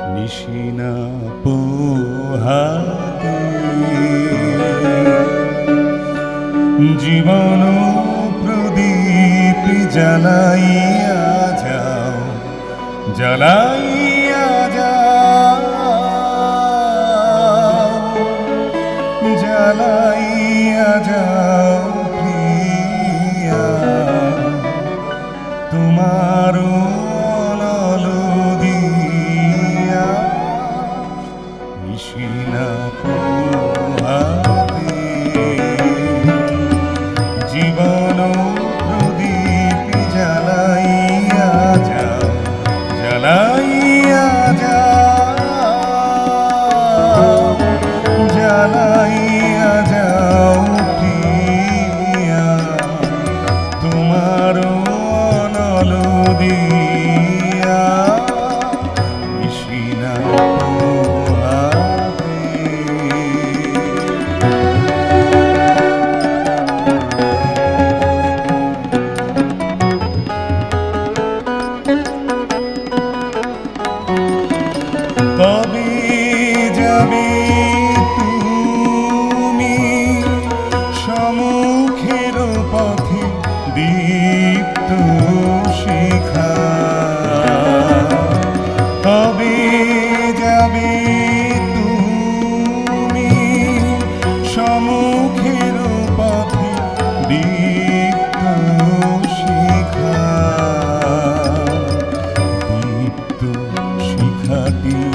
নিশিনা পোহাতে জীবন প্রদীপ জ্বালাইয়া যাও, জ্বালাইয়া যাও, জ্বালাইয়া যাও প্রিয়া তোমার অনল দিয়া নিশিনা পোহাতে জীবন প্রদীপ জ্বালাইয়া যাও, জ্বালাইয়া যাও, জ্বালাইয়া যাও প্রিয়া তোমার অনল দিয়া নিশিনা পোহাতে। কবে যাবে তুমি সম্মুখের পথে দীপ্ত শিখা, কবে যাবে তুমি সম্মুখের পথে দীপ্ত শিখা, দীপ্ত শিখাটি